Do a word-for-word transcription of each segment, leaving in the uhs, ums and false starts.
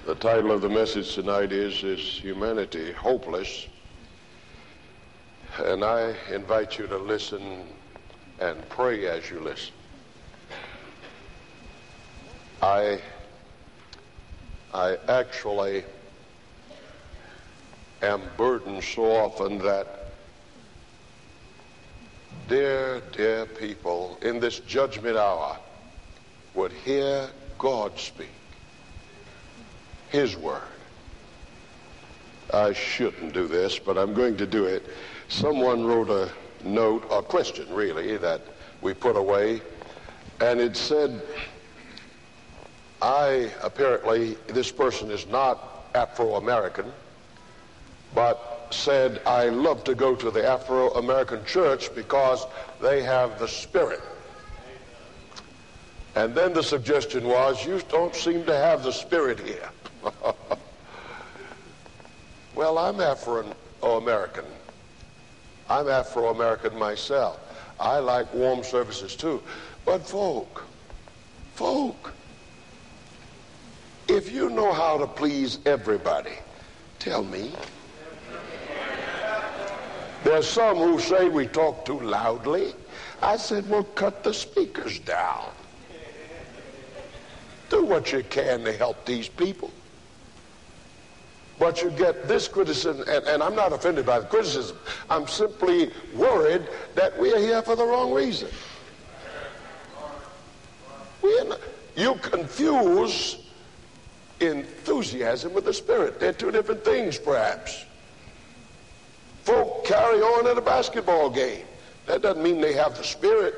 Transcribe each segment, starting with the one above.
The title of the message tonight is, Is Humanity Hopeless? And I invite you to listen and pray as you listen. I, I actually am burdened so often that, dear, dear people, in this judgment hour would hear God speak His word. I shouldn't do this, but I'm going to do it. Someone wrote a note, a question really, that we put away, and it said, I, apparently, this person is not Afro-American, but said, I love to go to the Afro-American church because they have the Spirit. And then the suggestion was, you don't seem to have the Spirit here. Well, I'm Afro-American. I'm Afro-American myself. I like warm services too. But folk, folk, if you know how to please everybody, tell me. There's some who say we talk too loudly. I said, well, cut the speakers down. Do what you can to help these people. But you get this criticism, and, and I'm not offended by the criticism. I'm simply worried that we are here for the wrong reason. We are not, you confuse enthusiasm with the Spirit. They're two different things, perhaps. Folk carry on at a basketball game. That doesn't mean they have the Spirit.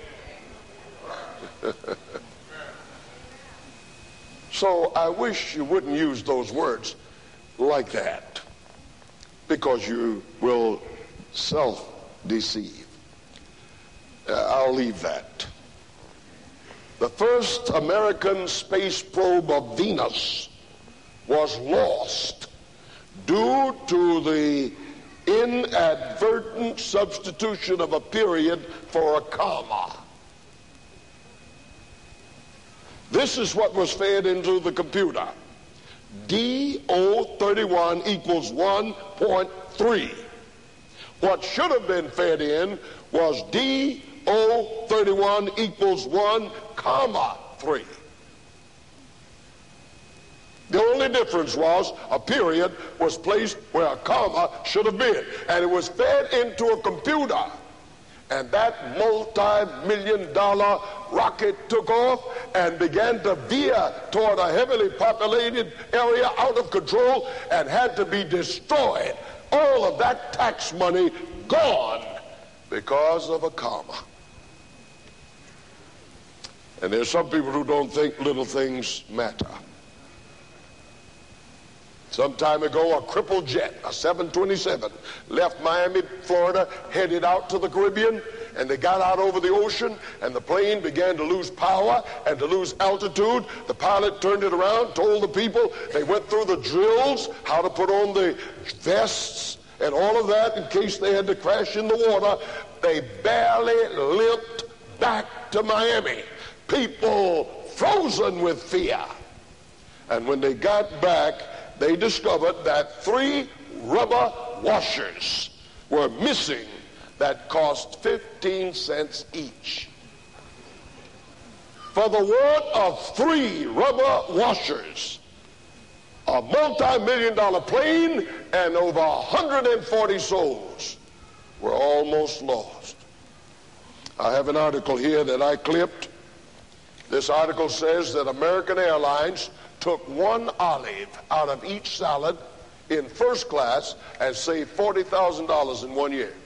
So I wish you wouldn't use those words like that, because you will self-deceive. Uh, I'll leave that. The first American space probe of Venus was lost due to the inadvertent substitution of a period for a comma. This is what was fed into the computer. D O thirty-one equals one point three. What should have been fed in was D O thirty-one equals one comma three. The only difference was a period was placed where a comma should have been, and it was fed into a computer. And that multi-million dollar rocket took off and began to veer toward a heavily populated area out of control and had to be destroyed. All of that tax money gone because of a comma. And there's some people who don't think little things matter. Some time ago, a crippled jet, a seven twenty-seven, left Miami, Florida, headed out to the Caribbean, and they got out over the ocean, and the plane began to lose power and to lose altitude. The pilot turned it around, told the people, they went through the drills, how to put on the vests and all of that in case they had to crash in the water. They barely limped back to Miami. People frozen with fear. And when they got back, they discovered that three rubber washers were missing that cost fifteen cents each. For the want of three rubber washers, a multi-million dollar plane and over one hundred forty souls were almost lost. I have an article here that I clipped. This article says that American Airlines took one olive out of each salad in first class and saved forty thousand dollars in one year.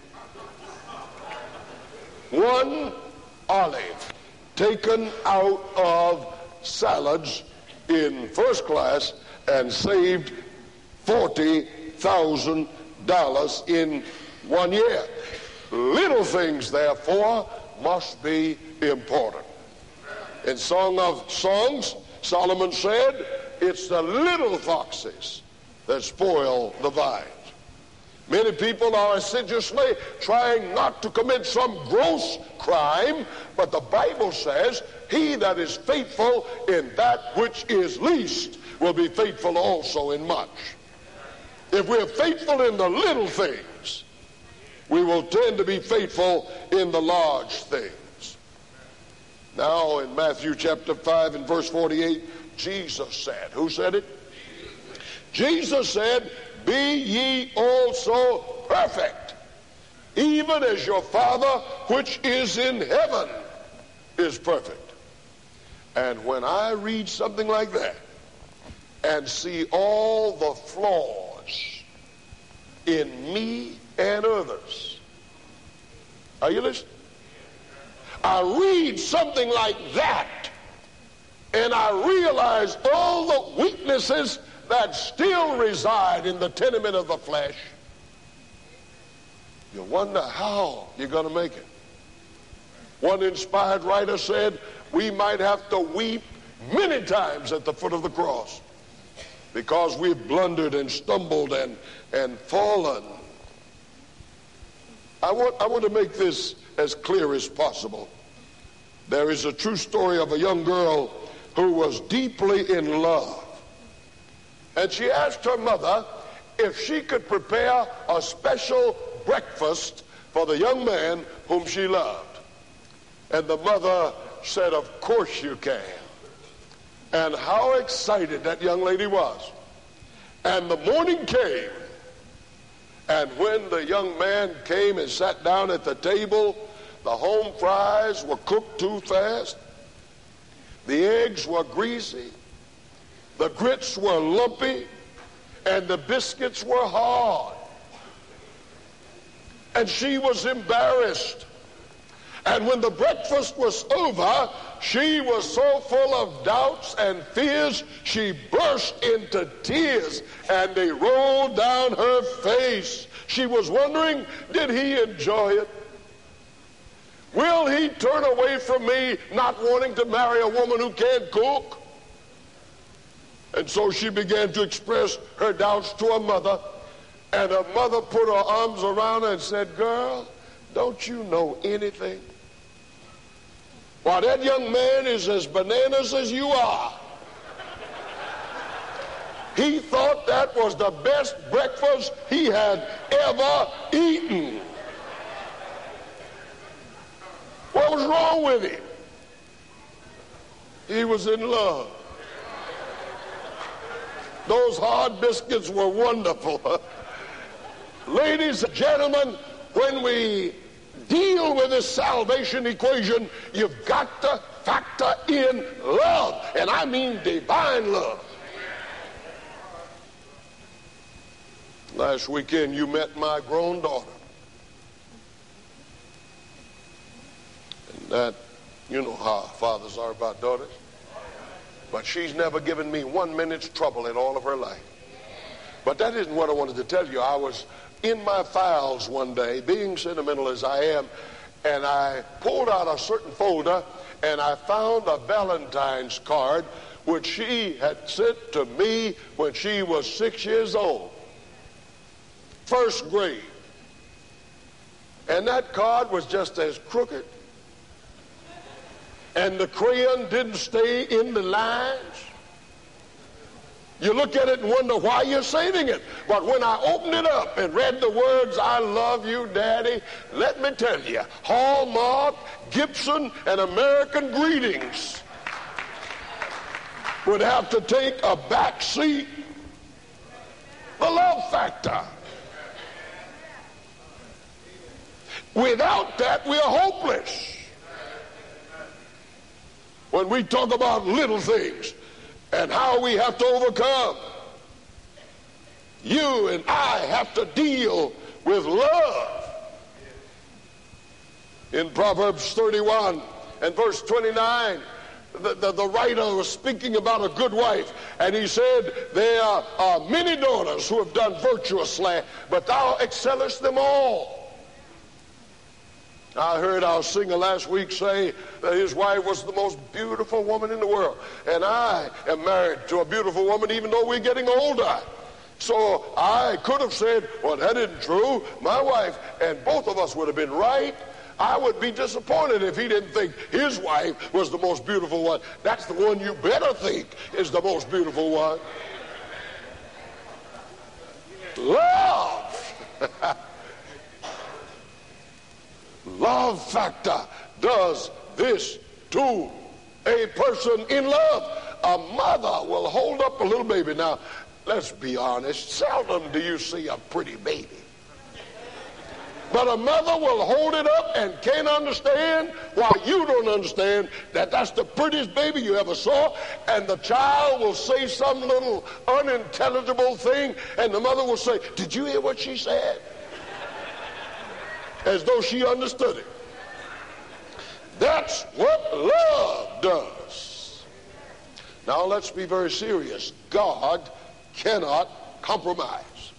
One olive taken out of salads in first class and saved forty thousand dollars in one year. Little things, therefore, must be important. In Song of Songs, Solomon said, it's the little foxes that spoil the vines. Many people are assiduously trying not to commit some gross crime, but the Bible says, he that is faithful in that which is least will be faithful also in much. If we're faithful in the little things, we will tend to be faithful in the large things. Now in Matthew chapter five and verse forty-eight, Jesus said, who said it? Jesus said, be ye also perfect, even as your Father which is in heaven is perfect. And when I read something like that and see all the flaws in me and others, are you listening? I read something like that and I realize all the weaknesses that still reside in the tenement of the flesh. You wonder how you're going to make it. One inspired writer said, we might have to weep many times at the foot of the cross because we've blundered and stumbled and, and fallen. I want, I want to make this as clear as possible. There is a true story of a young girl who was deeply in love. And she asked her mother if she could prepare a special breakfast for the young man whom she loved. And the mother said, of course you can. And how excited that young lady was. And the morning came. And when the young man came and sat down at the table, the home fries were cooked too fast. The eggs were greasy. The grits were lumpy. And the biscuits were hard. And she was embarrassed. And when the breakfast was over, she was so full of doubts and fears, she burst into tears, and they rolled down her face. She was wondering, did he enjoy it? Will he turn away from me, not wanting to marry a woman who can't cook? And so she began to express her doubts to her mother, and her mother put her arms around her and said, girl, don't you know anything? Why, that young man is as bananas as you are. He thought that was the best breakfast he had ever eaten. What was wrong with him? He was in love. Those hard biscuits were wonderful. Ladies and gentlemen, when we deal with this salvation equation, you've got to factor in love, and I mean divine love. Last weekend you met my grown daughter, and that, you know how fathers are about daughters, but she's never given me one minute's trouble in all of her life. But that isn't what I wanted to tell you. I was in my files one day, being sentimental as I am, and I pulled out a certain folder, and I found a Valentine's card which she had sent to me when she was six years old, first grade. And that card was just as crooked, and the crayon didn't stay in the lines. You look at it and wonder why you're saving it. But when I opened it up and read the words, I love you, Daddy, let me tell you, Hallmark, Gibson, and American Greetings would have to take a back seat. The love factor. Without that, we're hopeless. When we talk about little things and how we have to overcome, you and I have to deal with love. In Proverbs thirty-one and verse twenty-nine, the, the, the writer was speaking about a good wife, and he said, there are many daughters who have done virtuously, but thou excellest them all. I heard our singer last week say that his wife was the most beautiful woman in the world. And I am married to a beautiful woman even though we're getting older. So I could have said, well, that isn't true. My wife, and both of us would have been right. I would be disappointed if he didn't think his wife was the most beautiful one. That's the one you better think is the most beautiful one. Love. Love factor does this to a person in love. A mother will hold up a little baby. Now, let's be honest. Seldom do you see a pretty baby. But a mother will hold it up and can't understand why you don't understand that that's the prettiest baby you ever saw. And the child will say some little unintelligible thing, and the mother will say, "Did you hear what she said?" As though she understood it. That's what love does. Now let's be very serious. God cannot compromise.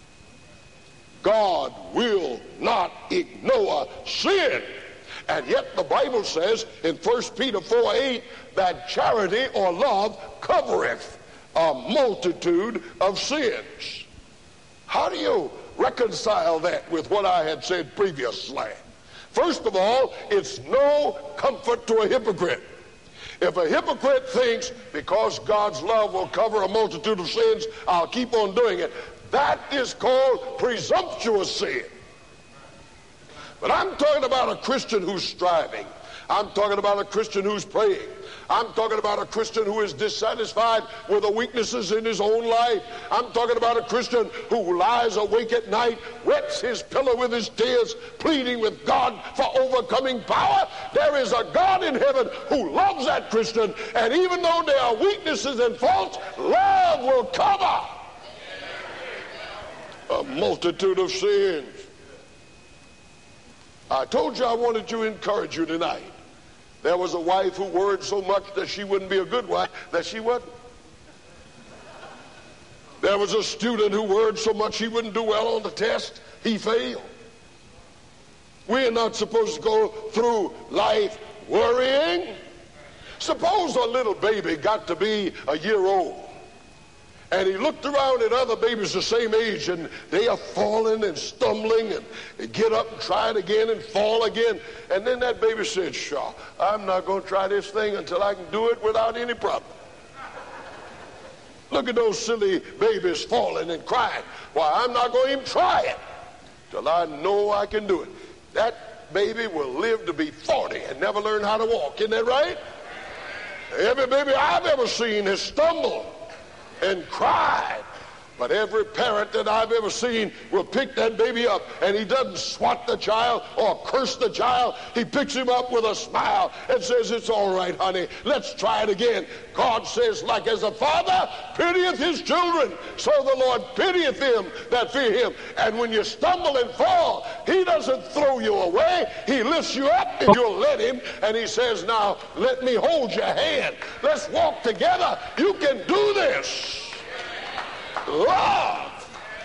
God will not ignore sin. And yet the Bible says in First Peter four eight that charity or love covereth a multitude of sins. How do you reconcile that with what I had said previously? First of all, it's no comfort to a hypocrite. If a hypocrite thinks because God's love will cover a multitude of sins, I'll keep on doing it, that is called presumptuous sin. But I'm talking about a Christian who's striving. I'm talking about a Christian who's praying. I'm talking about a Christian who is dissatisfied with the weaknesses in his own life. I'm talking about a Christian who lies awake at night, wets his pillow with his tears, pleading with God for overcoming power. There is a God in heaven who loves that Christian, and even though there are weaknesses and faults, love will cover a multitude of sins. I told you I wanted to encourage you tonight. There was a wife who worried so much that she wouldn't be a good wife that she wasn't. There was a student who worried so much he wouldn't do well on the test, he failed. We are not supposed to go through life worrying. Suppose a little baby got to be a year old, and he looked around at other babies the same age, and they are falling and stumbling and they get up and try it again and fall again. And then that baby said, "Sure, I'm not going to try this thing until I can do it without any problem." Look at those silly babies falling and crying. "Why, I'm not going to even try it till I know I can do it." That baby will live to be forty and never learn how to walk. Isn't that right? Every baby I've ever seen has stumbled and cried, but every parent that I've ever seen will pick that baby up, and he doesn't swat the child or curse the child. He picks him up with a smile and says, "It's all right, honey, let's try it again." God says, like as a father pitieth his children, so the Lord pitieth them that fear him. And when you stumble and fall, he doesn't throw you away. He lifts you up if you'll let him, and he says, "Now let me hold your hand. Let's walk together. You can do this." Love.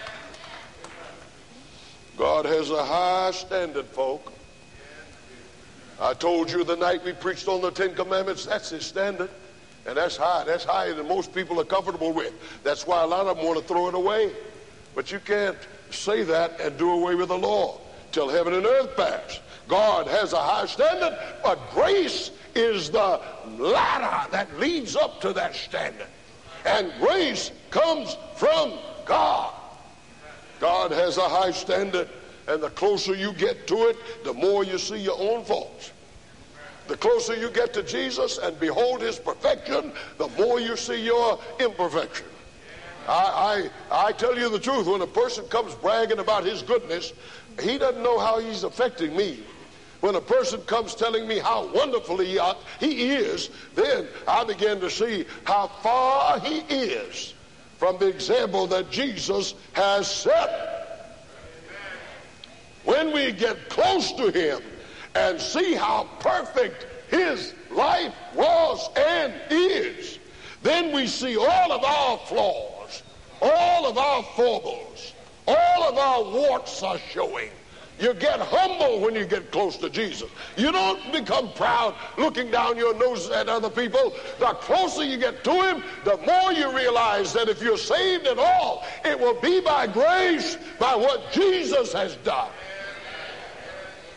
God has a high standard, folk. I told you the night we preached on the Ten Commandments, that's his standard. And that's high. That's higher than most people are comfortable with. That's why a lot of them want to throw it away. But you can't say that and do away with the law till heaven and earth pass. God has a high standard, but grace is the ladder that leads up to that standard. And grace comes from God. God has a high standard, and the closer you get to it, the more you see your own faults. The closer you get to Jesus and behold his perfection, the more you see your imperfection. I, I, I tell you the truth, when a person comes bragging about his goodness, he doesn't know how he's affecting me. When a person comes telling me how wonderful he, uh, he is, then I begin to see how far he is from the example that Jesus has set. When we get close to him and see how perfect his life was and is, then we see all of our flaws, all of our foibles, all of our warts are showing. You get humble when you get close to Jesus. You don't become proud looking down your nose at other people. The closer you get to him, the more you realize that if you're saved at all, it will be by grace, by what Jesus has done.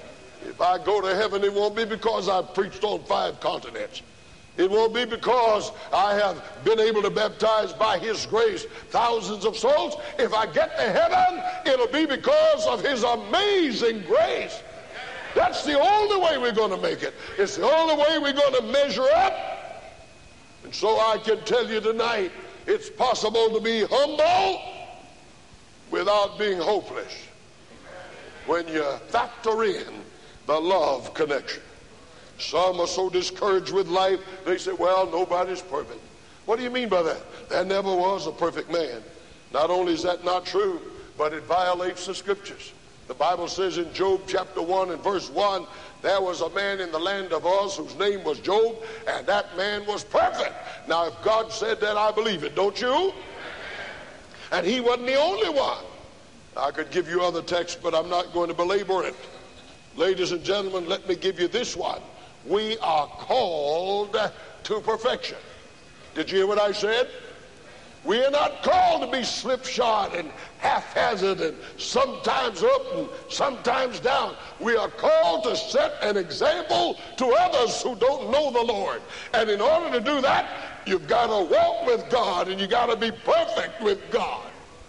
If I go to heaven, it won't be because I've preached on five continents. It won't be because I have been able to baptize by his grace thousands of souls. If I get to heaven, it'll be because of his amazing grace. That's the only way we're going to make it. It's the only way we're going to measure up. And so I can tell you tonight, it's possible to be humble without being hopeless when you factor in the love connection. Some are so discouraged with life, they say, well, nobody's perfect. What do you mean by that? There never was a perfect man. Not only is that not true, but it violates the scriptures. The Bible says in Job chapter one and verse one, there was a man in the land of Uz whose name was Job, and that man was perfect. Now, if God said that, I believe it, don't you? And he wasn't the only one. I could give you other texts, but I'm not going to belabor it. Ladies and gentlemen, let me give you this one. We are called to perfection. Did you hear what I said? We are not called to be slipshod and haphazard and sometimes up and sometimes down. We are called to set an example to others who don't know the Lord. And in order to do that, you've got to walk with God and you got to be perfect with God.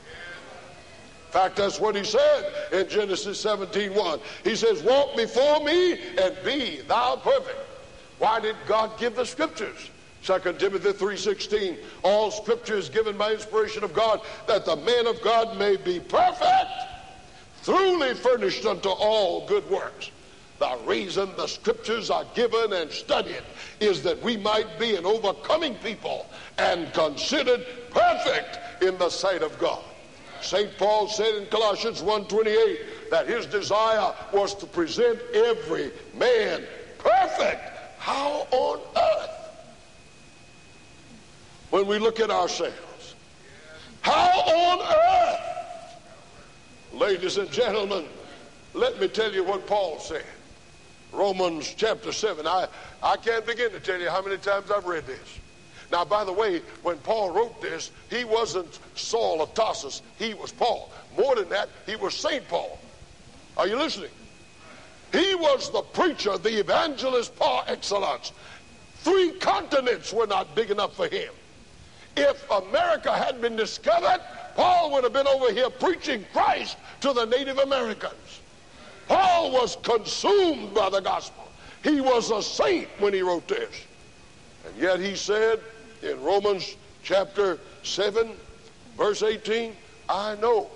In fact, that's what he said in Genesis seventeen one. He says, walk before me and be thou perfect. Why did God give the scriptures? Second Timothy three sixteen, all scripture is given by inspiration of God, that the man of God may be perfect, truly furnished unto all good works. The reason the scriptures are given and studied is that we might be an overcoming people and considered perfect in the sight of God. Saint Paul said in Colossians one twenty-eight that his desire was to present every man perfect. How on earth? When we look at ourselves, how on earth? Ladies and gentlemen, let me tell you what Paul said. Romans chapter seven. I, I can't begin to tell you how many times I've read this. Now, by the way, when Paul wrote this, he wasn't Saul of Tarsus. He was Paul. More than that, he was Saint Paul. Are you listening? He was the preacher, the evangelist par excellence. Three continents were not big enough for him. If America had been discovered, Paul would have been over here preaching Christ to the Native Americans. Paul was consumed by the gospel. He was a saint when he wrote this. And yet he said in Romans chapter seven, verse eighteen, I know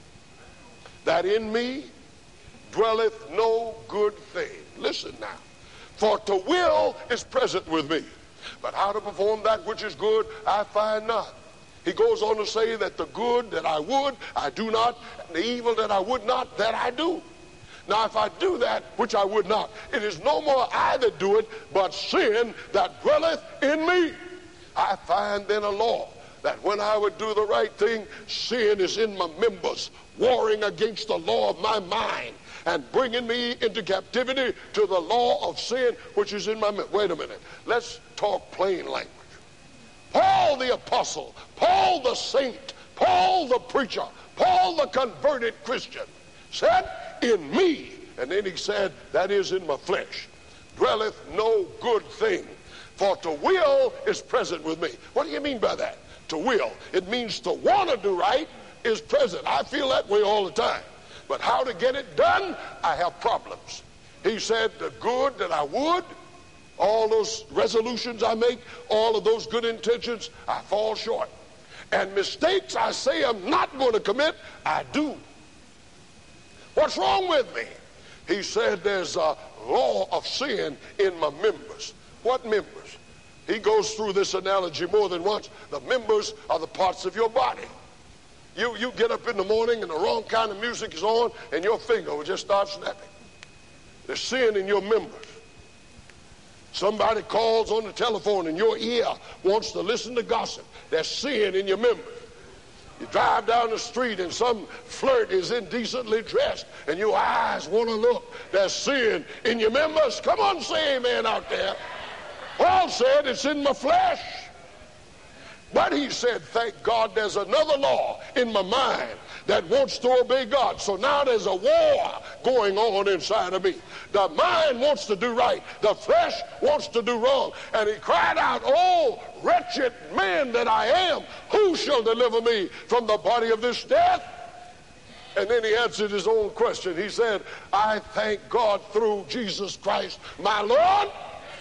that in me dwelleth no good thing. Listen now. For to will is present with me, but how to perform that which is good I find not. He goes on to say that the good that I would, I do not, and the evil that I would not, that I do. Now, if I do that which I would not, it is no more I that do it, but sin that dwelleth in me. I find then a law, that when I would do the right thing, sin is in my members, warring against the law of my mind, and bringing me into captivity to the law of sin, which is in my mind. Wait a minute. Let's talk plain language. Paul the apostle, Paul the saint, Paul the preacher, Paul the converted Christian said, in me, and then he said, that is in my flesh, dwelleth no good thing. For to will is present with me. What do you mean by that? To will. It means to want to do right is present. I feel that way all the time. But how to get it done, I have problems. He said, the good that I would, all those resolutions I make, all of those good intentions, I fall short. And mistakes I say I'm not going to commit, I do. What's wrong with me? He said there's a law of sin in my members. What members? He goes through this analogy more than once. The members are the parts of your body. You, you get up in the morning and the wrong kind of music is on and your finger will just start snapping. There's sin in your members. Somebody calls on the telephone and your ear wants to listen to gossip. There's sin in your members. You drive down the street and some flirt is indecently dressed and your eyes want to look. There's sin in your members. Come on, say amen out there. Paul said it's in my flesh. But he said, thank God there's another law in my mind that wants to obey God. So now there's a war going on inside of me. The mind wants to do right. The flesh wants to do wrong. And he cried out, oh, wretched man that I am, who shall deliver me from the body of this death? And then he answered his own question. He said, I thank God through Jesus Christ, my Lord.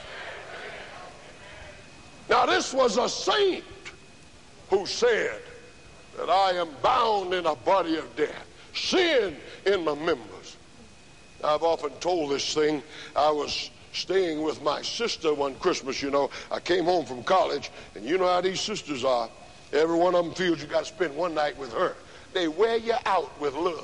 Now this was a saint who said that I am bound in a body of death, sin in my members. I've often told this thing. I was staying with my sister one Christmas, you know. I came home from college, and you know how these sisters are. Every one of them feels you got to spend one night with her. They wear you out with love.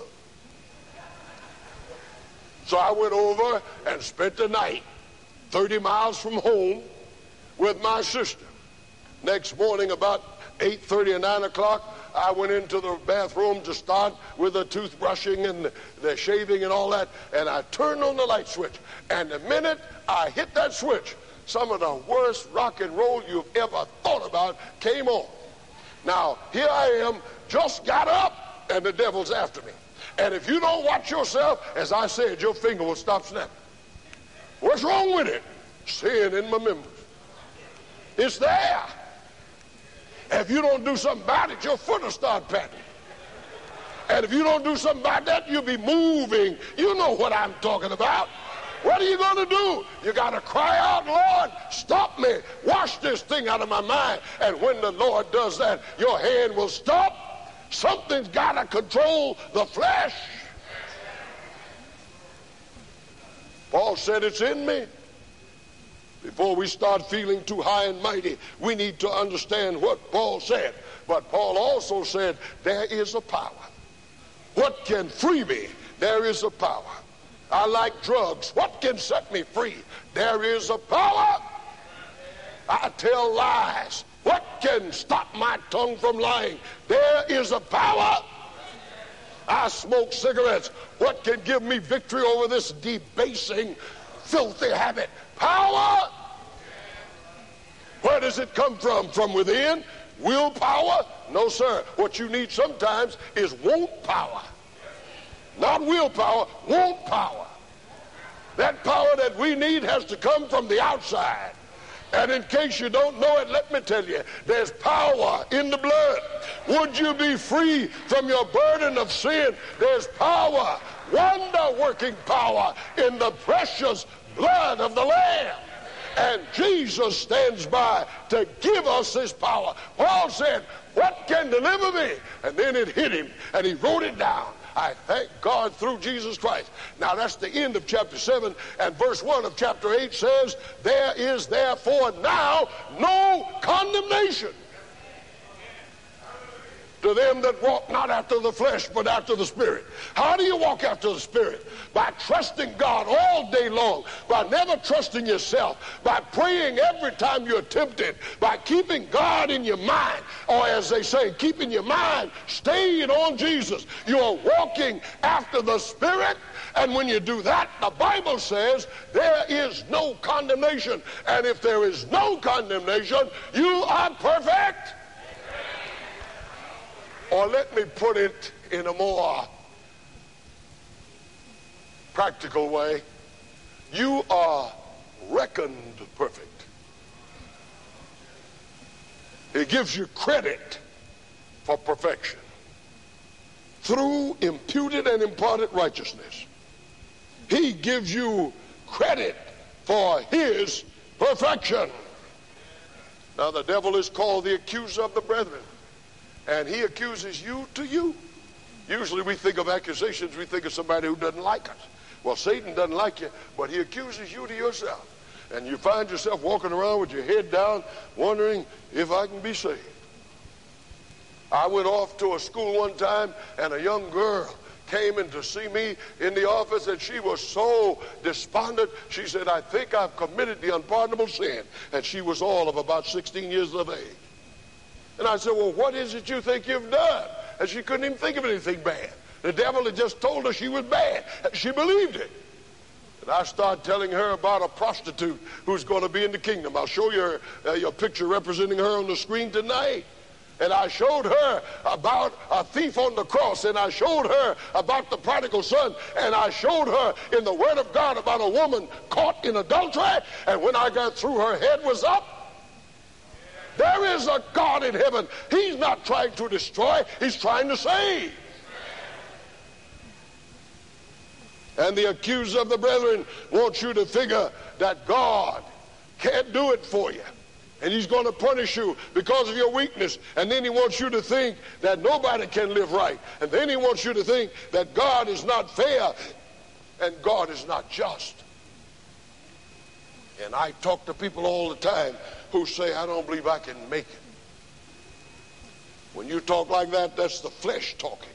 So I went over and spent the night thirty miles from home with my sister. Next morning about eight thirty or nine o'clock, I went into the bathroom to start with the toothbrushing and the, the shaving and all that, and I turned on the light switch. And the minute I hit that switch, some of the worst rock and roll you've ever thought about came on. Now, here I am, just got up, and the devil's after me. And if you don't watch yourself, as I said, your finger will stop snapping. What's wrong with it? Sin in my members. It's there. If you don't do something about it, your foot will start patting. And if you don't do something about that, you'll be moving. You know what I'm talking about. What are you going to do? You got to cry out, Lord, stop me. Wash this thing out of my mind. And when the Lord does that, your hand will stop. Something's got to control the flesh. Paul said it's in me. Before we start feeling too high and mighty, we need to understand what Paul said. But Paul also said, there is a power. What can free me? There is a power. I like drugs. What can set me free? There is a power. I tell lies. What can stop my tongue from lying? There is a power. I smoke cigarettes. What can give me victory over this debasing, filthy habit? Power. Where does it come from? From within? Willpower? No, sir. What you need sometimes is want power. Not willpower, want power. That power that we need has to come from the outside. And in case you don't know it, let me tell you, there's power in the blood. Would you be free from your burden of sin? There's power, wonder-working power in the precious blood of the Lamb. And Jesus stands by to give us this power. Paul said, what can deliver me? And then it hit him, and he wrote it down. I thank God through Jesus Christ. Now that's the end of chapter seven, and verse one of chapter eight says, there is therefore now no condemnation to them that walk not after the flesh, but after the Spirit. How do you walk after the Spirit? By trusting God all day long, by never trusting yourself, by praying every time you're tempted, by keeping God in your mind, or as they say, keeping your mind stayed on Jesus. You're walking after the Spirit, and when you do that, the Bible says there is no condemnation. And if there is no condemnation, you are perfect. Or let me put it in a more practical way. You are reckoned perfect. It gives you credit for perfection through imputed and imparted righteousness. He gives you credit for his perfection. Now the devil is called the accuser of the brethren. And he accuses you to you. Usually we think of accusations, we think of somebody who doesn't like us. Well, Satan doesn't like you, but he accuses you to yourself. And you find yourself walking around with your head down, wondering if I can be saved. I went off to a school one time, and a young girl came in to see me in the office, and she was so despondent. She said, I think I've committed the unpardonable sin. And she was all of about sixteen years of age. And I said, well, what is it you think you've done? And she couldn't even think of anything bad. The devil had just told her she was bad. She believed it. And I started telling her about a prostitute who's going to be in the kingdom. I'll show you her, uh, your picture representing her on the screen tonight. And I showed her about a thief on the cross, and I showed her about the prodigal son, and I showed her in the Word of God about a woman caught in adultery, and when I got through, her head was up. There is a God in heaven. He's not trying to destroy, he's trying to save. And the accuser of the brethren wants you to figure that God can't do it for you, and he's going to punish you because of your weakness. And then he wants you to think that nobody can live right. And then he wants you to think that God is not fair and God is not just. And I talk to people all the time who say, I don't believe I can make it. When you talk like that, that's the flesh talking.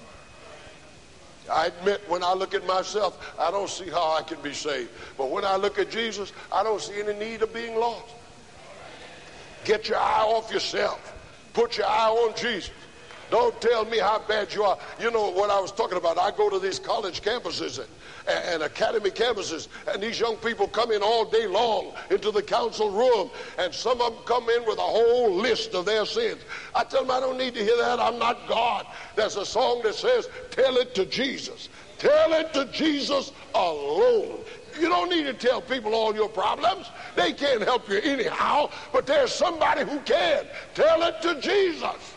I admit, when I look at myself, I don't see how I can be saved. But when I look at Jesus, I don't see any need of being lost. Get your eye off yourself. Put your eye on Jesus. Don't tell me how bad you are. You know what I was talking about. I go to these college campuses and, and academy campuses, and these young people come in all day long into the council room, and some of them come in with a whole list of their sins. I tell them, I don't need to hear that. I'm not God. There's a song that says, tell it to Jesus. Tell it to Jesus alone. You don't need to tell people all your problems. They can't help you anyhow, but there's somebody who can. Tell it to Jesus.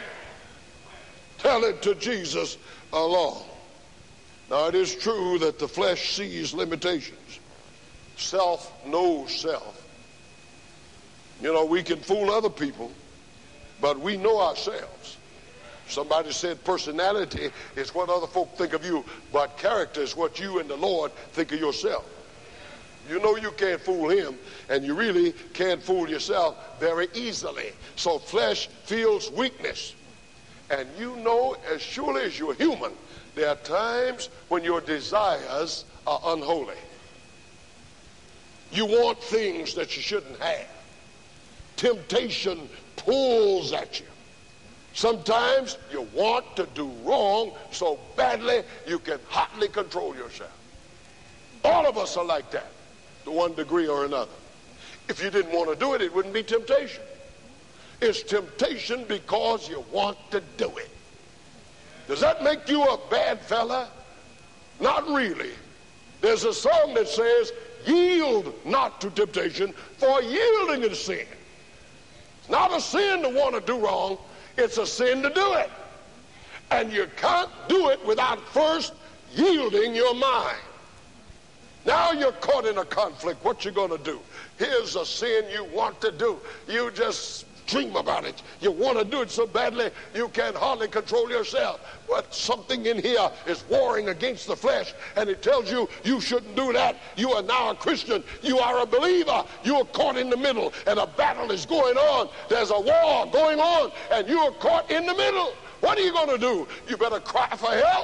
Tell it to Jesus alone. Now, it is true that the flesh sees limitations. Self knows self. You know, we can fool other people, but we know ourselves. Somebody said personality is what other folk think of you, but character is what you and the Lord think of yourself. You know you can't fool him, and you really can't fool yourself very easily. So flesh feels weakness. And you know, as surely as you're human, there are times when your desires are unholy. You want things that you shouldn't have. Temptation pulls at you. Sometimes you want to do wrong so badly you can hotly control yourself. All of us are like that, to one degree or another. If you didn't want to do it, it wouldn't be temptation. It's temptation because you want to do it. Does that make you a bad fella? Not really. There's a song that says, yield not to temptation, for yielding is sin. It's not a sin to want to do wrong. It's a sin to do it. And you can't do it without first yielding your mind. Now you're caught in a conflict. What you going to do? Here's a sin you want to do. You just dream about it. You want to do it so badly you can hardly control yourself. But something in here is warring against the flesh, and it tells you you shouldn't do that. You are now a Christian. You are a believer. You are caught in the middle, and a battle is going on. There's a war going on, and you are caught in the middle. What are you going to do? You better cry for help.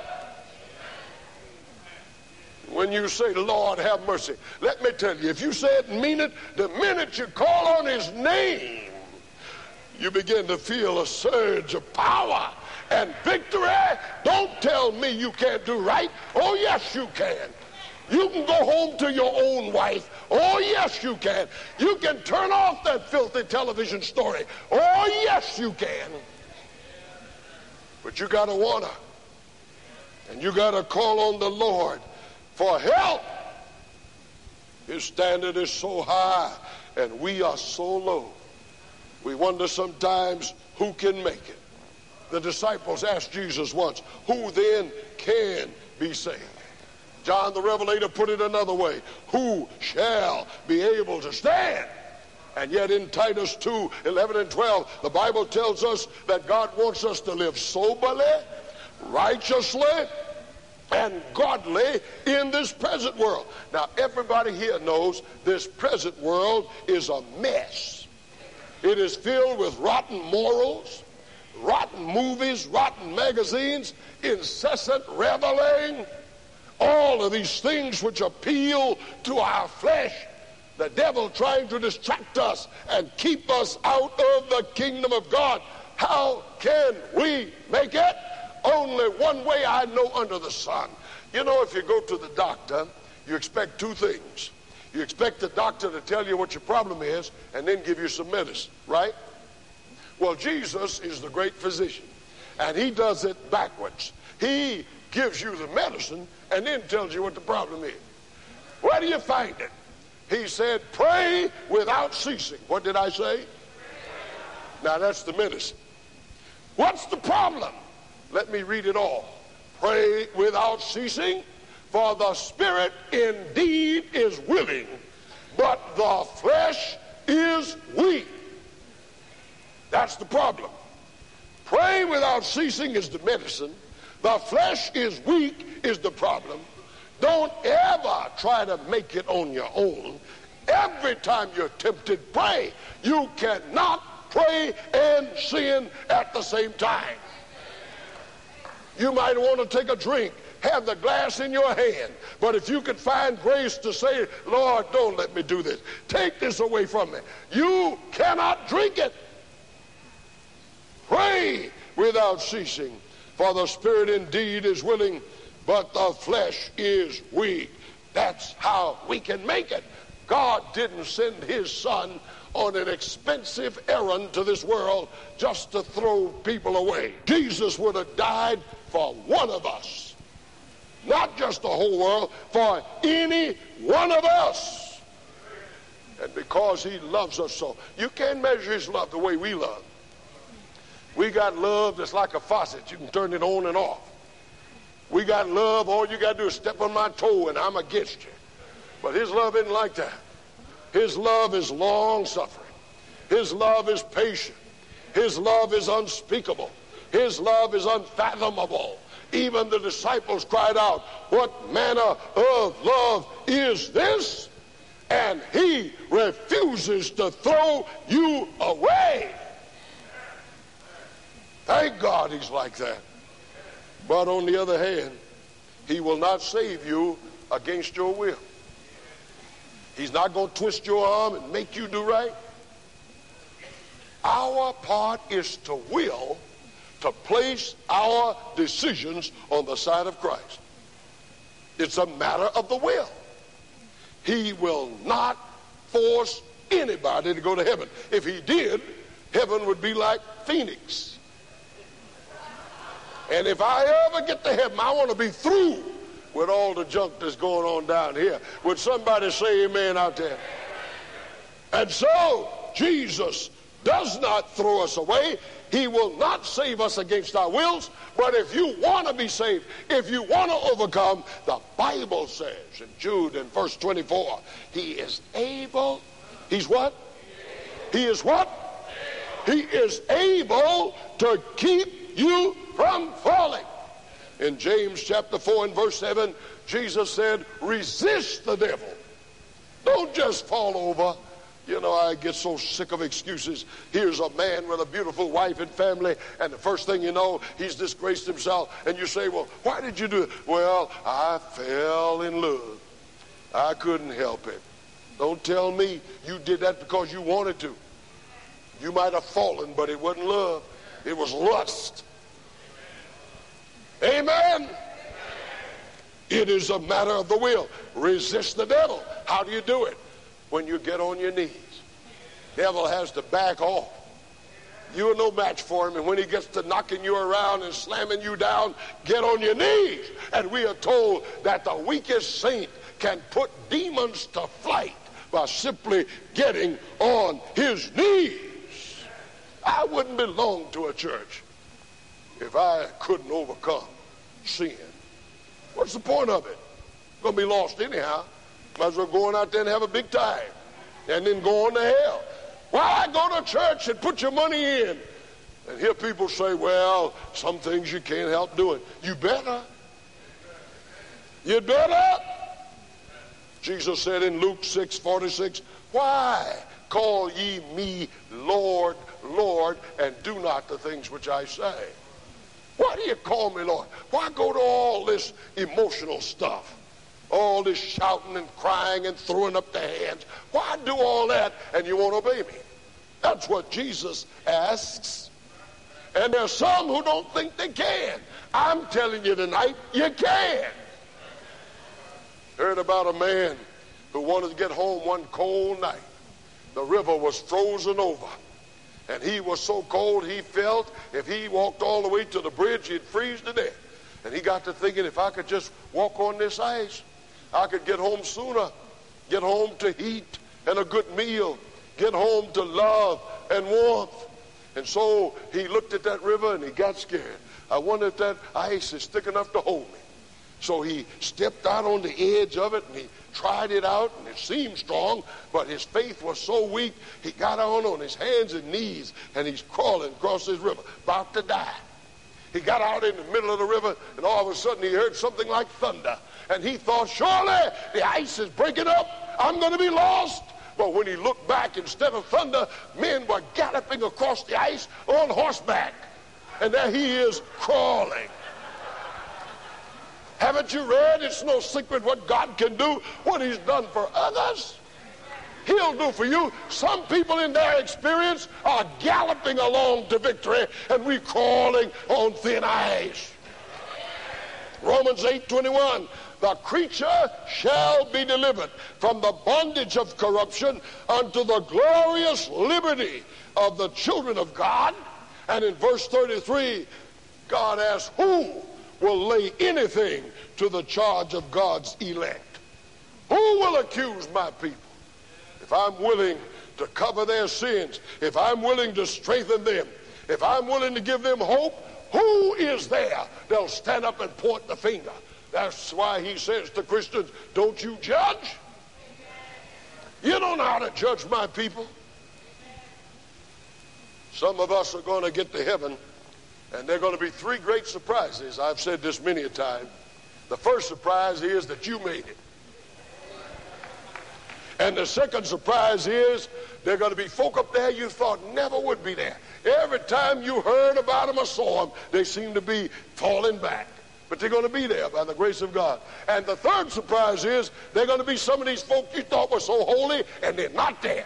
When you say, Lord, have mercy, let me tell you, if you say it and mean it, the minute you call on his name, you begin to feel a surge of power and victory. Don't tell me you can't do right. Oh, yes, you can. You can go home to your own wife. Oh, yes, you can. You can turn off that filthy television story. Oh, yes, you can. But you got to want her. And you got to call on the Lord for help. His standard is so high, and we are so low. We wonder sometimes who can make it. The disciples asked Jesus once, who then can be saved? John the Revelator put it another way, who shall be able to stand? And yet in Titus two, eleven and twelve, the Bible tells us that God wants us to live soberly, righteously, and godly in this present world. Now everybody here knows this present world is a mess. It is filled with rotten morals, rotten movies, rotten magazines, incessant reveling, all of these things which appeal to our flesh, the devil trying to distract us and keep us out of the kingdom of God. How can we make it? Only one way I know under the sun. You know, if you go to the doctor, you expect two things. You expect the doctor to tell you what your problem is and then give you some medicine, right? Well, Jesus is the great physician, and he does it backwards. He gives you the medicine and then tells you what the problem is. Where do you find it? He said, pray without ceasing. What did I say? Now that's the medicine. What's the problem? Let me read it all. Pray without ceasing, for the spirit indeed is willing, but the flesh is weak. That's the problem. Pray without ceasing is the medicine. The flesh is weak is the problem. Don't ever try to make it on your own. Every time you're tempted, pray. You cannot pray and sin at the same time. You might want to take a drink, have the glass in your hand, but if you could find grace to say, Lord, don't let me do this. Take this away from me. You cannot drink it. Pray without ceasing, for the spirit indeed is willing, but the flesh is weak. That's how we can make it. God didn't send his son on an expensive errand to this world just to throw people away. Jesus would have died for one of us. Not just the whole world, for any one of us. And because he loves us so. You can't measure his love the way we love. We got love that's like a faucet. You can turn it on and off. We got love, all you got to do is step on my toe and I'm against you. But his love isn't like that. His love is long-suffering. His love is patient. His love is unspeakable. His love is unfathomable. Even the disciples cried out, what manner of love is this? And he refuses to throw you away. Thank God he's like that. But on the other hand, he will not save you against your will. He's not going to twist your arm and make you do right. Our part is to will, to place our decisions on the side of Christ. It's a matter of the will. He will not force anybody to go to heaven. If he did, heaven would be like Phoenix. And if I ever get to heaven, I want to be through with all the junk that's going on down here. Would somebody say amen out there? And so, Jesus does not throw us away. He will not save us against our wills. But if you want to be saved, if you want to overcome, the Bible says in Jude in verse twenty-four, he is able. He's what? He is what? He is able to keep you from falling. In James chapter four and verse seven, Jesus said, resist the devil. Don't just fall over. You know, I get so sick of excuses. Here's a man with a beautiful wife and family, and the first thing you know, he's disgraced himself. And you say, well, why did you do it? Well, I fell in love. I couldn't help it. Don't tell me you did that because you wanted to. You might have fallen, but it wasn't love. It was lust. Amen. It is a matter of the will. Resist the devil. How do you do it? When you get on your knees. Devil has to back off. You are no match for him, and when he gets to knocking you around and slamming you down, get on your knees. And we are told that the weakest saint can put demons to flight by simply getting on his knees. I wouldn't belong to a church if I couldn't overcome sin. What's the point of it? I'm going to be lost anyhow. Might as well go on out there and have a big time and then go on to hell. Why go to church and put your money in and hear people say, well, some things you can't help doing. You better. You better. Jesus said in Luke six forty-six, why call ye me Lord, Lord, and do not the things which I say? Why do you call me Lord? Why go to all this emotional stuff? All this shouting and crying and throwing up the hands. Why do all that and you won't obey me? That's what Jesus asks. And there's some who don't think they can. I'm telling you tonight, you can. Heard about a man who wanted to get home one cold night. The river was frozen over. And he was so cold he felt if he walked all the way to the bridge, he'd freeze to death. And he got to thinking, if I could just walk on this ice, I could get home sooner, get home to heat and a good meal, get home to love and warmth. And so he looked at that river and he got scared. I wonder if that ice is thick enough to hold me. So he stepped out on the edge of it and he tried it out, and it seemed strong, but his faith was so weak, he got on on his hands and knees, and he's crawling across this river, about to die. He got out in the middle of the river, and all of a sudden he heard something like thunder, and he thought, surely the ice is breaking up, I'm going to be lost. But when he looked back, instead of thunder, men were galloping across the ice on horseback, and there he is crawling. Haven't you read? It's no secret what God can do, what he's done for others. He'll do for you. Some people in their experience are galloping along to victory, and we're crawling on thin ice. Romans eight twenty-one, the creature shall be delivered from the bondage of corruption unto the glorious liberty of the children of God. And in verse thirty-three, God asks, who will lay anything to the charge of God's elect? Who will accuse my people? If I'm willing to cover their sins, if I'm willing to strengthen them, if I'm willing to give them hope, who is there that'll stand up and point the finger? That's why he says to Christians, don't you judge. You don't know how to judge my people. Some of us are going to get to heaven, and there are going to be three great surprises. I've said this many a time. The first surprise is that you made it. And the second surprise is there are going to be folk up there you thought never would be there. Every time you heard about them or saw them, they seem to be falling back. But they're going to be there by the grace of God. And the third surprise is there are going to be some of these folk you thought were so holy, and they're not there.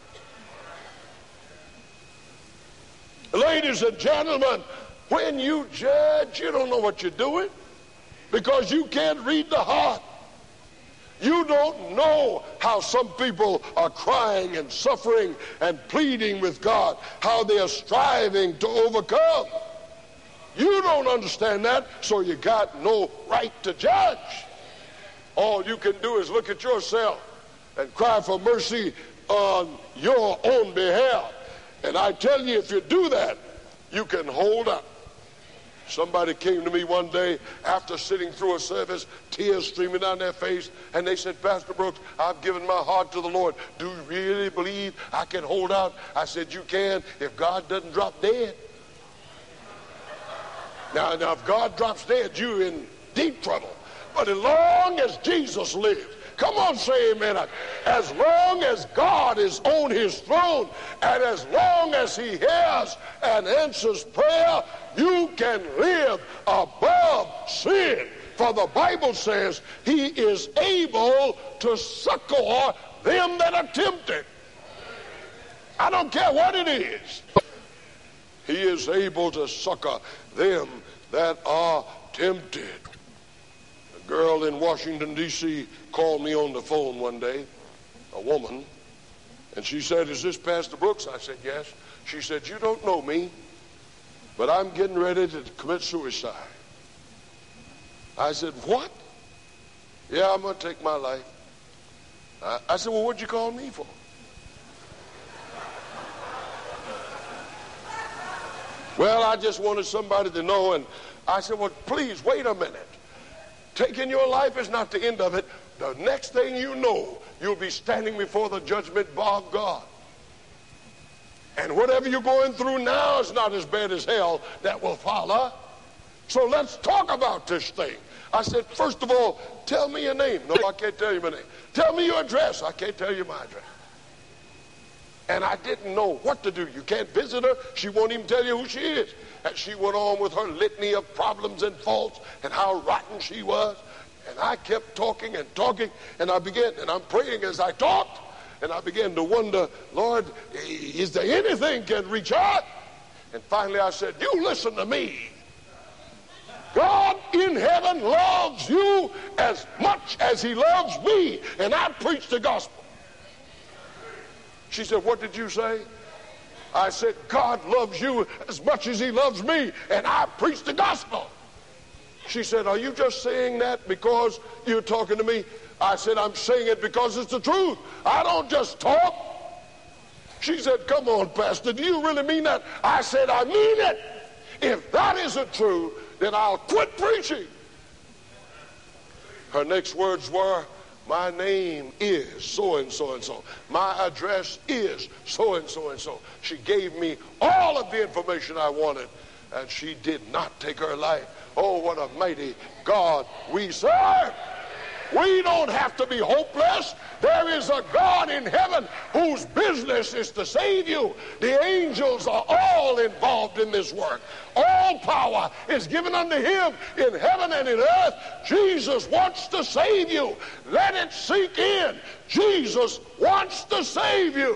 Ladies and gentlemen, when you judge, you don't know what you're doing because you can't read the heart. You don't know how some people are crying and suffering and pleading with God, how they are striving to overcome. You don't understand that, so you got no right to judge. All you can do is look at yourself and cry for mercy on your own behalf. And I tell you, if you do that, you can hold up. Somebody came to me one day after sitting through a service, tears streaming down their face, and they said, Pastor Brooks, I've given my heart to the Lord. Do you really believe I can hold out? I said, you can if God doesn't drop dead. Now, now if God drops dead, you're in deep trouble. But as long as Jesus lives, come on, say amen. As long as God is on his throne, and as long as he hears and answers prayer, you can live above sin. For the Bible says he is able to succor them that are tempted. I don't care what it is. He is able to succor them that are tempted. A girl in Washington, D C called me on the phone one day, a woman, and she said, is this Pastor Brooks? I said, yes. She said, you don't know me, but I'm getting ready to commit suicide. I said, what? Yeah, I'm going to take my life. I, I said, well, what'd you call me for? Well, I just wanted somebody to know, and I said, well, please, wait a minute. Taking your life is not the end of it. The next thing you know, you'll be standing before the judgment bar of God. And whatever you're going through now is not as bad as hell that will follow. So let's talk about this thing. I said, first of all, tell me your name. No, I can't tell you my name. Tell me your address. I can't tell you my address. And I didn't know what to do. You can't visit her. She won't even tell you who she is. And she went on with her litany of problems and faults and how rotten she was. And I kept talking and talking, and I began, and I'm praying as I talked, and I began to wonder, Lord, is there anything can reach out? And finally I said, you listen to me. God in heaven loves you as much as he loves me, and I preach the gospel. She said, what did you say? I said, God loves you as much as he loves me, and I preach the gospel. She said, are you just saying that because you're talking to me? I said, I'm saying it because it's the truth. I don't just talk. She said, come on, Pastor, do you really mean that? I said, I mean it. If that isn't true, then I'll quit preaching. Her next words were, my name is so-and-so and so. My address is so-and-so and so. She gave me all of the information I wanted, and she did not take her life. Oh, what a mighty God we serve. We don't have to be hopeless. There is a God in heaven whose business is to save you. The angels are all involved in this work. All power is given unto him in heaven and in earth. Jesus wants to save you. Let it sink in. Jesus wants to save you.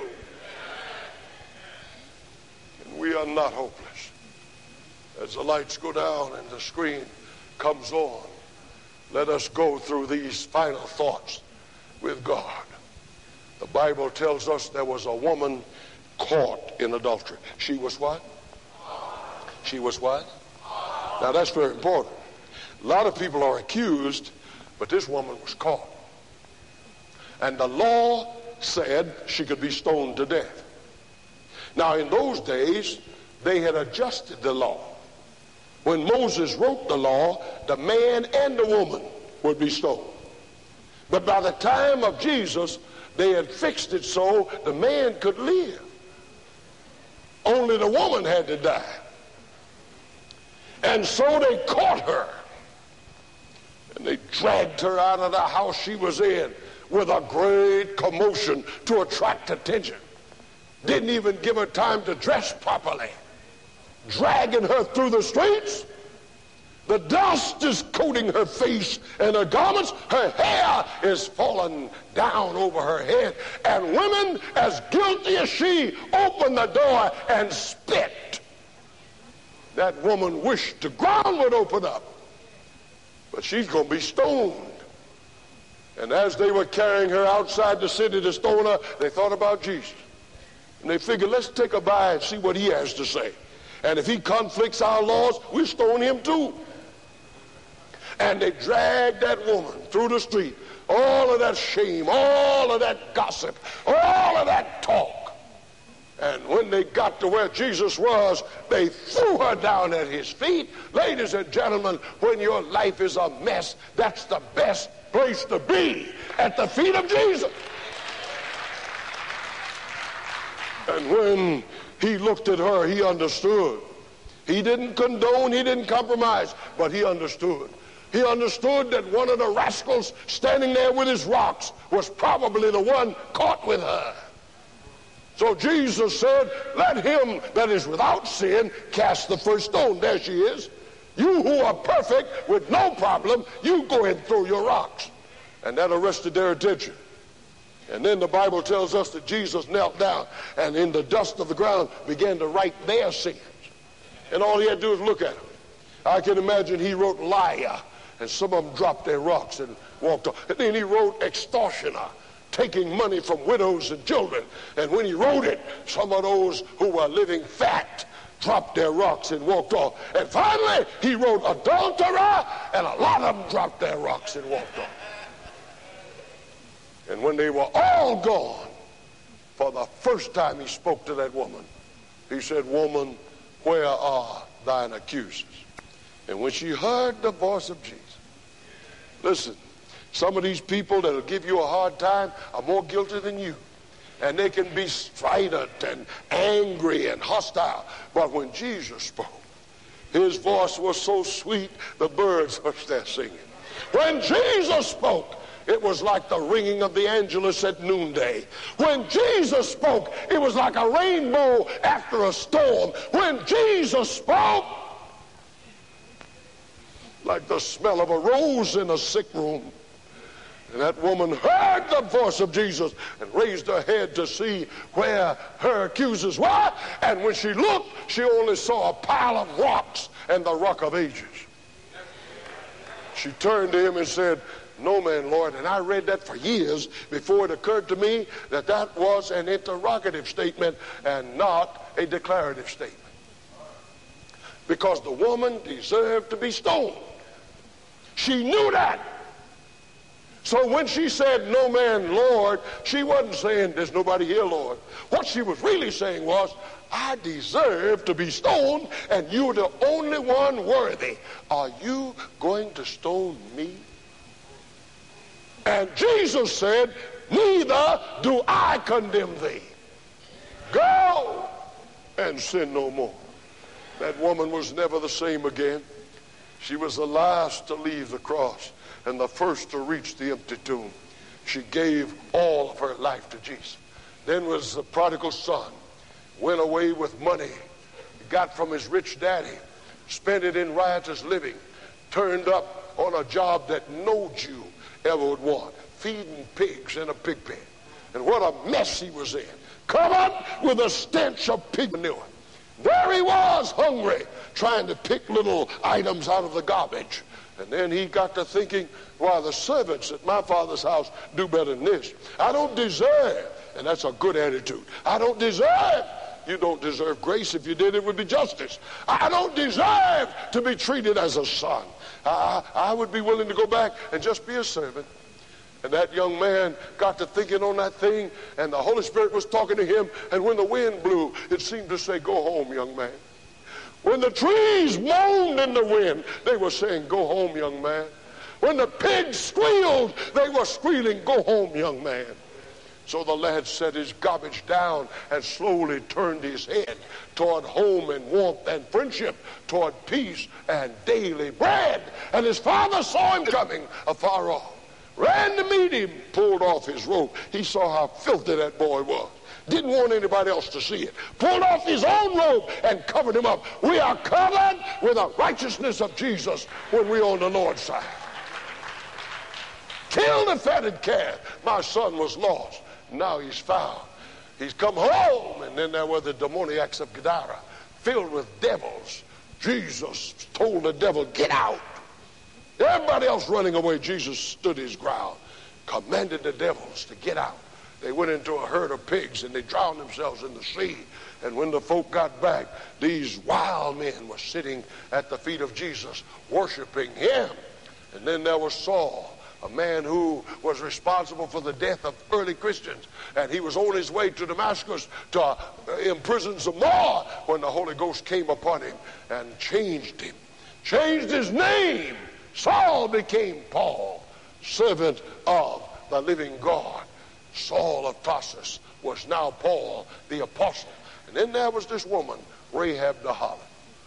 And we are not hopeless. As the lights go down and the screen comes on, let us go through these final thoughts with God. The Bible tells us there was a woman caught in adultery. She was what? She was what? Now that's very important. A lot of people are accused, but this woman was caught. And the law said she could be stoned to death. Now in those days, they had adjusted the law. When Moses wrote the law, the man and the woman would be stoned. But by the time of Jesus, they had fixed it so the man could live. Only the woman had to die. And so they caught her. And they dragged her out of the house she was in with a great commotion to attract attention. Didn't even give her time to dress properly. Dragging her through the streets. The dust is coating her face and her garments. Her hair is falling down over her head. And women as guilty as she opened the door and spit. That woman wished the ground would open up. But she's going to be stoned. And as they were carrying her outside the city to stone her, they thought about Jesus. And they figured, let's take a by and see what he has to say. And if he conflicts our laws, we'll stone him too. And they dragged that woman through the street. All of that shame, all of that gossip, all of that talk. And when they got to where Jesus was, they threw her down at his feet. Ladies and gentlemen, when your life is a mess, that's the best place to be, at the feet of Jesus. And when he looked at her, he understood. He didn't condone, he didn't compromise, but he understood. He understood that one of the rascals standing there with his rocks was probably the one caught with her. So Jesus said, let him that is without sin cast the first stone. There she is. You who are perfect with no problem, you go ahead and throw your rocks. And that arrested their attention. And then the Bible tells us that Jesus knelt down and in the dust of the ground began to write their sins. And all he had to do was look at them. I can imagine he wrote liar, and some of them dropped their rocks and walked off. And then he wrote extortioner, taking money from widows and children. And when he wrote it, some of those who were living fat dropped their rocks and walked off. And finally, he wrote adulterer, and a lot of them dropped their rocks and walked off. And when they were all gone, for the first time he spoke to that woman. He said, woman, where are thine accusers? And when she heard the voice of Jesus, listen, some of these people that will give you a hard time are more guilty than you. And they can be strident and angry and hostile. But when Jesus spoke, his voice was so sweet, the birds were there singing. When Jesus spoke, it was like the ringing of the Angelus at noonday. When Jesus spoke, it was like a rainbow after a storm. When Jesus spoke, like the smell of a rose in a sick room. And that woman heard the voice of Jesus and raised her head to see where her accusers were. And when she looked, she only saw a pile of rocks and the Rock of Ages. She turned to him and said, no man, Lord. And I read that for years before it occurred to me that that was an interrogative statement and not a declarative statement. Because the woman deserved to be stoned. She knew that. So when she said, no man, Lord, she wasn't saying, there's nobody here, Lord. What she was really saying was, I deserve to be stoned, and you're the only one worthy. Are you going to stone me? And Jesus said, neither do I condemn thee. Go and sin no more. That woman was never the same again. She was the last to leave the cross and the first to reach the empty tomb. She gave all of her life to Jesus. Then was the prodigal son. Went away with money, got from his rich daddy, spent it in riotous living, turned up on a job that no Jew ever would want, feeding pigs in a pig pen. And what a mess he was in. Covered with a stench of pig manure. There he was, hungry, trying to pick little items out of the garbage. And then he got to thinking, why, the servants at my father's house do better than this. I don't deserve, and that's a good attitude. I don't deserve. You don't deserve grace. If you did, it would be justice. I don't deserve to be treated as a son. I, I would be willing to go back and just be a servant. And that young man got to thinking on that thing, and the Holy Spirit was talking to him, and when the wind blew, it seemed to say, go home, young man. When the trees moaned in the wind, they were saying, go home, young man. When the pigs squealed, they were squealing, go home, young man. So the lad set his garbage down and slowly turned his head toward home and warmth and friendship, toward peace and daily bread. And his father saw him coming afar off. Ran to meet him, pulled off his robe. He saw how filthy that boy was. Didn't want anybody else to see it. Pulled off his own robe and covered him up. We are covered with the righteousness of Jesus when we're on the Lord's side. Killed the fatted calf. My son was lost. Now he's found. He's come home. And then there were the demoniacs of Gadara, filled with devils. Jesus told the devil, get out. Everybody else running away, Jesus stood his ground, commanded the devils to get out. They went into a herd of pigs and they drowned themselves in the sea. And when the folk got back, these wild men were sitting at the feet of Jesus, worshiping him. And then there was Saul, a man who was responsible for the death of early Christians. And he was on his way to Damascus to uh, imprison some more when the Holy Ghost came upon him and changed him, changed his name. Saul became Paul, servant of the living God. Saul of Tarsus was now Paul, the apostle. And then there was this woman, Rahab the harlot.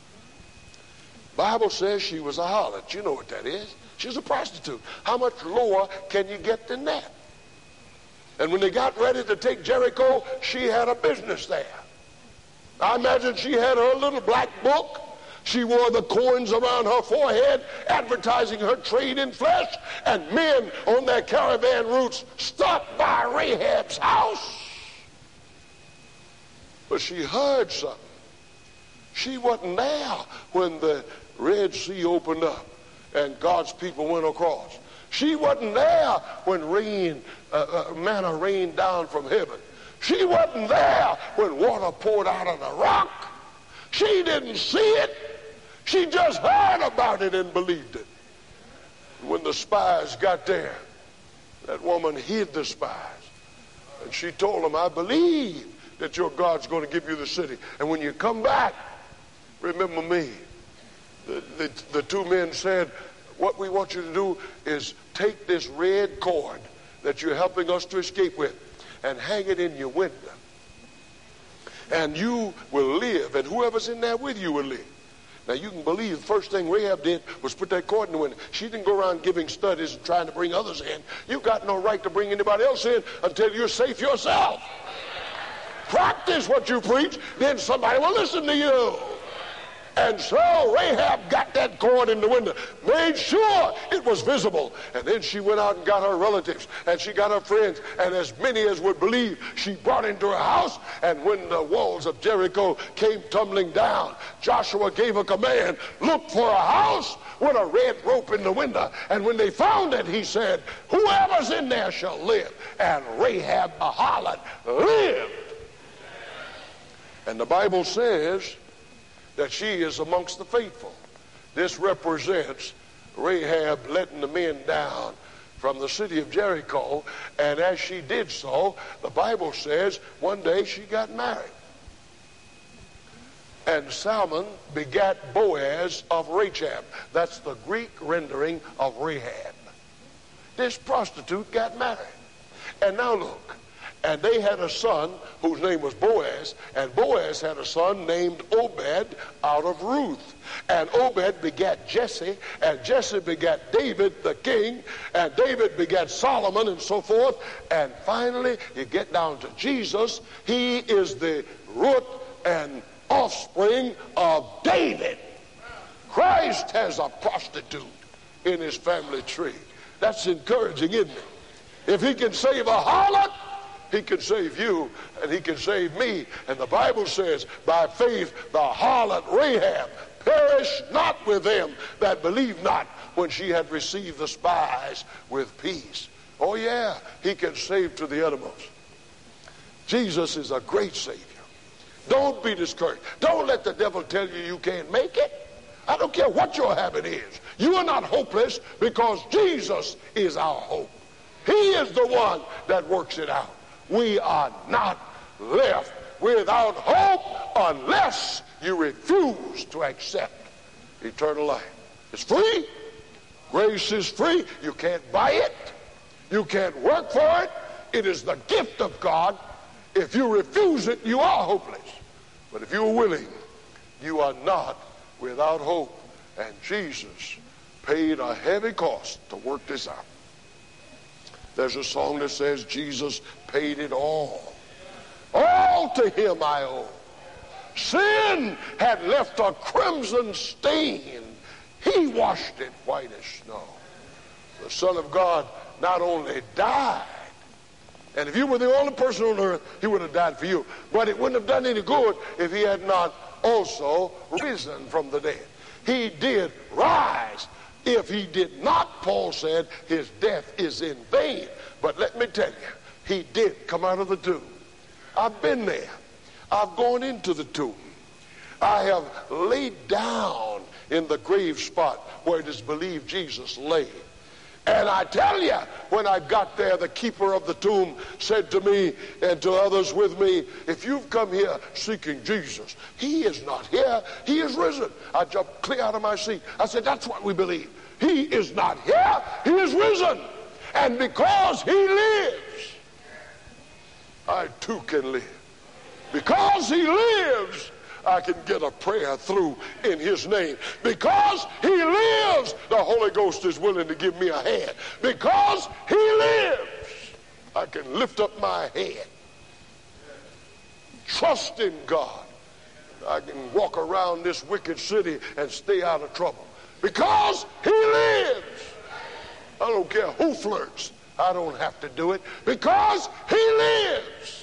Bible says she was a harlot. You know what that is. She's a prostitute. How much lower can you get than that? And when they got ready to take Jericho, she had a business there. I imagine she had her little black book. She wore the coins around her forehead, advertising her trade in flesh, and men on their caravan routes stopped by Rahab's house. But she heard something. She wasn't there when the Red Sea opened up and God's people went across. She wasn't there when rain, uh, uh, manna rained down from heaven. She wasn't there when water poured out of the rock. She didn't see it. She just heard about it and believed it. When the spies got there, that woman hid the spies. And she told them, I believe that your God's going to give you the city. And when you come back, remember me. The, the, the two men said, what we want you to do is take this red cord that you're helping us to escape with and hang it in your window. And you will live, and whoever's in there with you will live. Now, you can believe the first thing Rahab did was put that cord in the window. She didn't go around giving studies and trying to bring others in. You've got no right to bring anybody else in until you're safe yourself. Practice what you preach, then somebody will listen to you. And so Rahab got that cord in the window, made sure it was visible. And then she went out and got her relatives, and she got her friends, and as many as would believe, she brought into her house. And when the walls of Jericho came tumbling down, Joshua gave a command, look for a house with a red rope in the window. And when they found it, he said, whoever's in there shall live. And Rahab the harlot lived. And the Bible says that she is amongst the faithful. This represents Rahab letting the men down from the city of Jericho, and as she did so, the Bible says one day she got married. And Salmon begat Boaz of Rachab. That's the Greek rendering of Rahab. This prostitute got married. And now look, and they had a son whose name was Boaz, and Boaz had a son named Obed out of Ruth. And Obed begat Jesse, and Jesse begat David the king, and David begat Solomon, and so forth. And finally, you get down to Jesus. He is the root and offspring of David. Christ has a prostitute in his family tree. That's encouraging, isn't it? If he can save a harlot, he can save you, and he can save me. And the Bible says, by faith the harlot Rahab perished not with them that believed not, when she had received the spies with peace. Oh yeah, he can save to the uttermost. Jesus is a great Savior. Don't be discouraged. Don't let the devil tell you you can't make it. I don't care what your habit is. You are not hopeless, because Jesus is our hope. He is the one that works it out. We are not left without hope unless you refuse to accept eternal life. It's free. Grace is free. You can't buy it. You can't work for it. It is the gift of God. If you refuse it, you are hopeless. But if you are willing, you are not without hope. And Jesus paid a heavy cost to work this out. There's a song that says Jesus paid it all. All to him I owe. Sin had left a crimson stain. He washed it white as snow. The Son of God not only died, and if you were the only person on earth, he would have died for you. But it wouldn't have done any good if he had not also risen from the dead. He did rise. If he did not, Paul said, his death is in vain. But let me tell you, he did come out of the tomb. I've been there. I've gone into the tomb. I have laid down in the grave spot where it is believed Jesus lay. And I tell you, when I got there, the keeper of the tomb said to me and to others with me, if you've come here seeking Jesus, he is not here. He is risen. I jumped clear out of my seat. I said, that's what we believe. He is not here. He is risen. And because he lives, I too can live. Because he lives, I can get a prayer through in his name. Because he lives, the Holy Ghost is willing to give me a hand. Because he lives, I can lift up my head. Trust in God. I can walk around this wicked city and stay out of trouble. Because he lives. I don't care who flirts. I don't have to do it. Because he lives.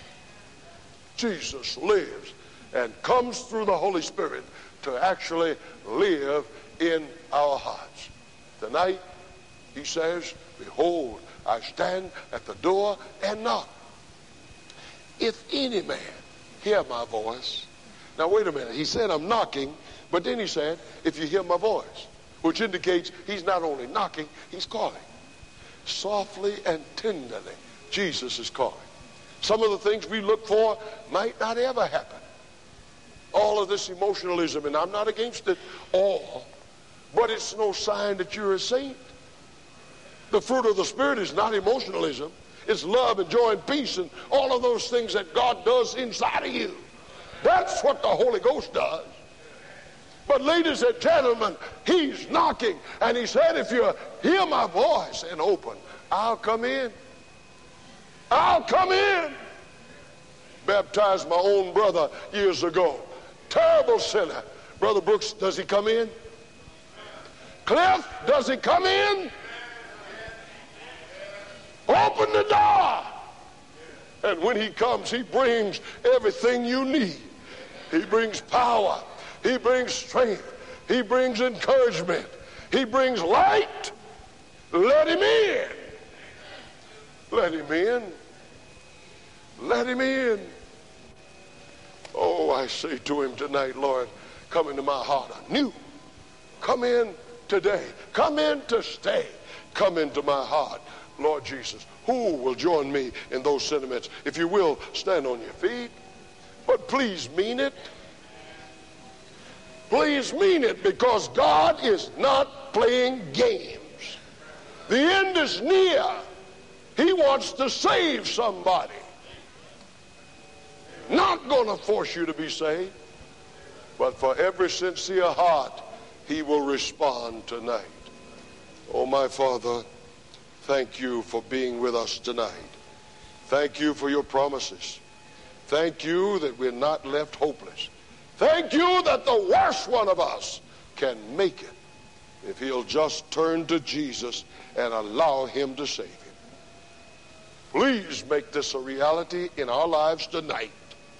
Jesus lives and comes through the Holy Spirit to actually live in our hearts. Tonight, he says, behold, I stand at the door and knock. If any man hear my voice. Now, wait a minute. He said, I'm knocking, but then he said, if you hear my voice, which indicates he's not only knocking, he's calling. Softly and tenderly, Jesus is calling. Some of the things we look for might not ever happen. All of this emotionalism, and I'm not against it all, but it's no sign that you're a saint. The fruit of the Spirit is not emotionalism. It's love and joy and peace and all of those things that God does inside of you. That's what the Holy Ghost does. But ladies and gentlemen, he's knocking, and he said, if you hear my voice and open, I'll come in. I'll come in. Baptized my own brother years ago. Terrible sinner. Brother Brooks, does he come in? Cliff, does he come in? Open the door. And when he comes, he brings everything you need. He brings power. He brings strength. He brings encouragement. He brings light. Let him in. Let him in. Let him in. Oh, I say to him tonight, Lord, come into my heart anew. Come in today. Come in to stay. Come into my heart, Lord Jesus. Who will join me in those sentiments? If you will, stand on your feet. But please mean it. Please mean it, because God is not playing games. The end is near. He wants to save somebody. Not going to force you to be saved, but for every sincere heart, he will respond tonight. Oh, my Father, thank you for being with us tonight. Thank you for your promises. Thank you that we're not left hopeless. Thank you that the worst one of us can make it if he'll just turn to Jesus and allow him to save him. Please make this a reality in our lives tonight.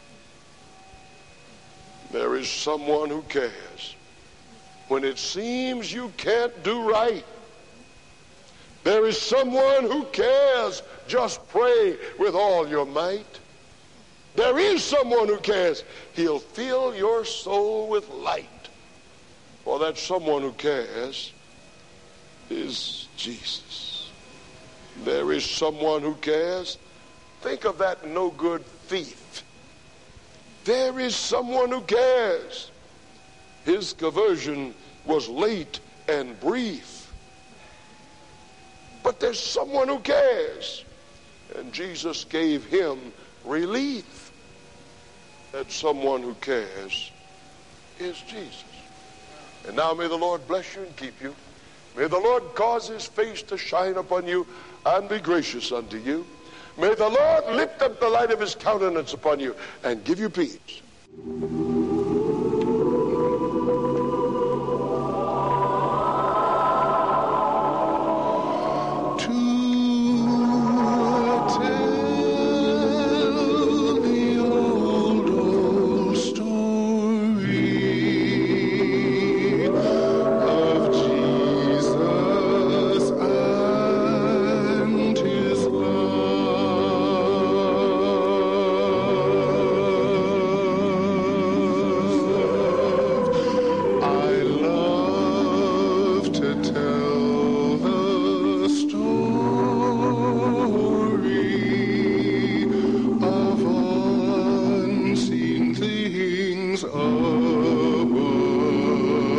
There is someone who cares. When it seems you can't do right, there is someone who cares. Just pray with all your might. There is someone who cares. He'll fill your soul with light. For that someone who cares is Jesus. There is someone who cares. Think of that no-good thief. There is someone who cares. His conversion was late and brief. But there's someone who cares. And Jesus gave him relief. That someone who cares is Jesus. And now may the Lord bless you and keep you. May the Lord cause his face to shine upon you and be gracious unto you. May the Lord lift up the light of his countenance upon you and give you peace.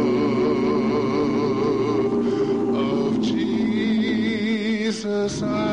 Jesus.